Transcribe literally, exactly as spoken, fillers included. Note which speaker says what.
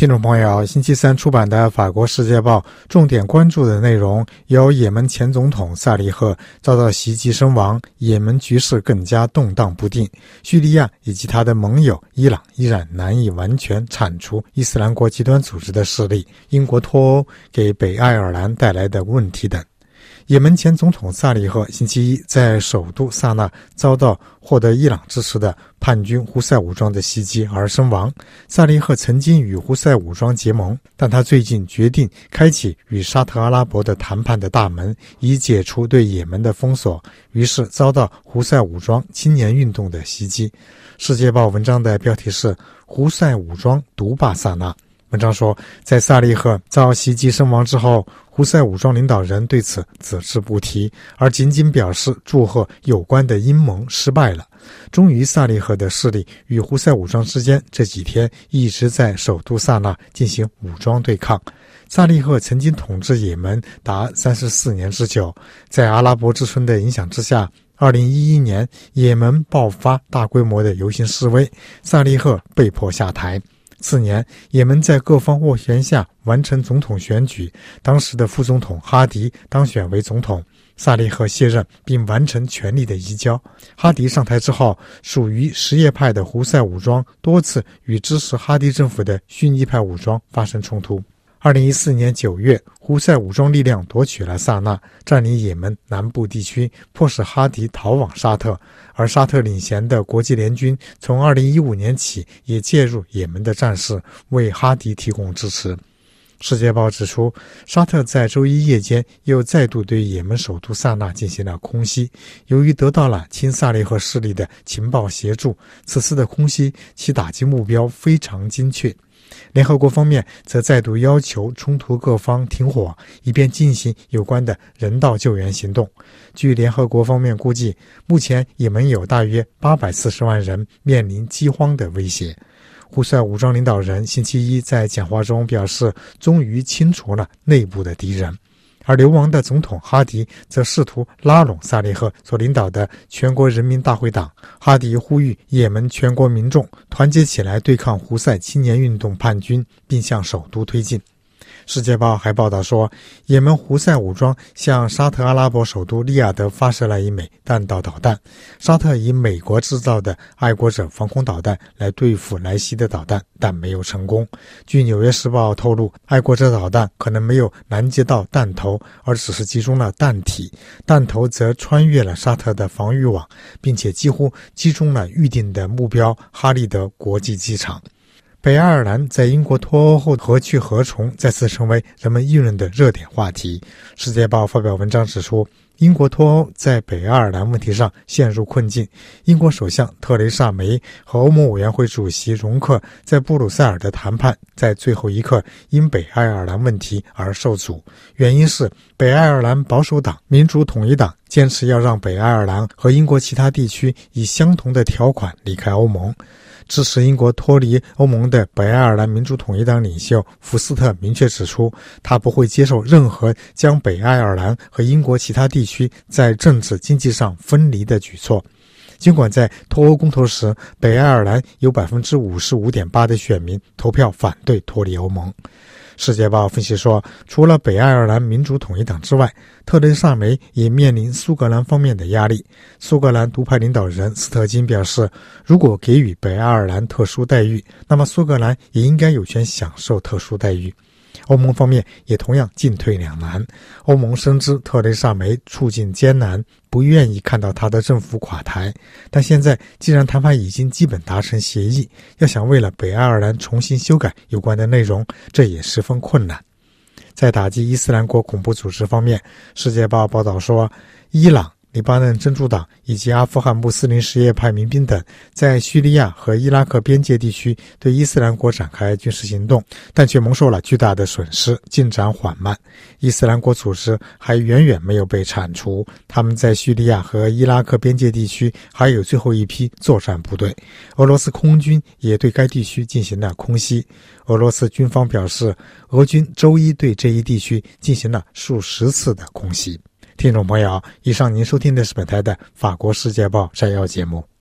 Speaker 1: 听众朋友，星期三出版的法国《世界报》重点关注的内容有：也门前总统萨利赫遭到袭击身亡，也门局势更加动荡不定；叙利亚以及他的盟友伊朗依然难以完全铲除伊斯兰国极端组织的势力；英国脱欧给北爱尔兰带来的问题等。也门前总统萨利赫星期一在首都萨那遭到获得伊朗支持的叛军胡塞武装的袭击而身亡。萨利赫曾经与胡塞武装结盟，但他最近决定开启与沙特阿拉伯的谈判的大门，以解除对也门的封锁，于是遭到胡塞武装青年运动的袭击。世界报文章的标题是胡塞武装独霸萨那。文章说，在萨利赫遭袭击身亡之后，胡塞武装领导人对此只字不提，而仅仅表示祝贺有关的阴谋失败了。终于，萨利赫的势力与胡塞武装之间这几天一直在首都萨那进行武装对抗。萨利赫曾经统治也门达三十四年之久，在阿拉伯之春的影响之下，二零一一年也门爆发大规模的游行示威，萨利赫被迫下台。次年，也门在各方斡旋下完成总统选举，当时的副总统哈迪当选为总统，萨利赫卸任并完成权力的移交。哈迪上台之后，属于什叶派的胡塞武装多次与支持哈迪政府的逊尼派武装发生冲突。二零一四年九月，胡塞武装力量夺取了萨那，占领也门南部地区，迫使哈迪逃往沙特，而沙特领衔的国际联军从二零一五年起也介入也门的战事，为哈迪提供支持。世界报指出，沙特在周一夜间又再度对也门首都萨那进行了空袭，由于得到了亲萨利赫势力的情报协助，此次的空袭其打击目标非常精确。联合国方面则再度要求冲突各方停火，以便进行有关的人道救援行动。据联合国方面估计，目前也门有大约八百四十万人面临饥荒的威胁。胡塞武装领导人星期一在讲话中表示，终于清除了内部的敌人。而流亡的总统哈迪则试图拉拢萨利赫所领导的全国人民大会党。哈迪呼吁也门全国民众团结起来对抗胡塞青年运动叛军，并向首都推进。世界报还报道说，也门胡塞武装向沙特阿拉伯首都利雅得发射了一枚弹道导弹。沙特以美国制造的爱国者防空导弹来对付来袭的导弹，但没有成功。据纽约时报透露，爱国者导弹可能没有拦截到弹头，而只是击中了弹体，弹头则穿越了沙特的防御网，并且几乎击中了预定的目标哈利德国际机场。北爱尔兰在英国脱欧后何去何从再次成为人们议论的热点话题。世界报发表文章指出，英国脱欧在北爱尔兰问题上陷入困境。英国首相特蕾莎梅和欧盟委员会主席容克在布鲁塞尔的谈判在最后一刻因北爱尔兰问题而受阻，原因是北爱尔兰保守党民主统一党坚持要让北爱尔兰和英国其他地区以相同的条款离开欧盟。支持英国脱离欧盟的北爱尔兰民主统一党领袖福斯特明确指出，他不会接受任何将北爱尔兰和英国其他地区在政治经济上分离的举措。尽管在脱欧公投时，北爱尔兰有 百分之五十五点八 的选民投票反对脱离欧盟。世界报分析说，除了北爱尔兰民主统一党之外，特蕾莎梅也面临苏格兰方面的压力。苏格兰独派领导人斯特金表示，如果给予北爱尔兰特殊待遇，那么苏格兰也应该有权享受特殊待遇。欧盟方面也同样进退两难。欧盟深知特蕾莎梅处境艰难，不愿意看到她的政府垮台，但现在既然谈判已经基本达成协议，要想为了北爱尔兰重新修改有关的内容，这也十分困难。在打击伊斯兰国恐怖组织方面，世界报报道说，伊朗、黎巴嫩真主党以及阿富汗穆斯林什叶派民兵等在叙利亚和伊拉克边界地区对伊斯兰国展开军事行动，但却蒙受了巨大的损失，进展缓慢。伊斯兰国组织还远远没有被铲除，他们在叙利亚和伊拉克边界地区还有最后一批作战部队。俄罗斯空军也对该地区进行了空袭。俄罗斯军方表示，俄军周一对这一地区进行了数十次的空袭。听众朋友，以上您收听的是本台的法国世界报摘要节目。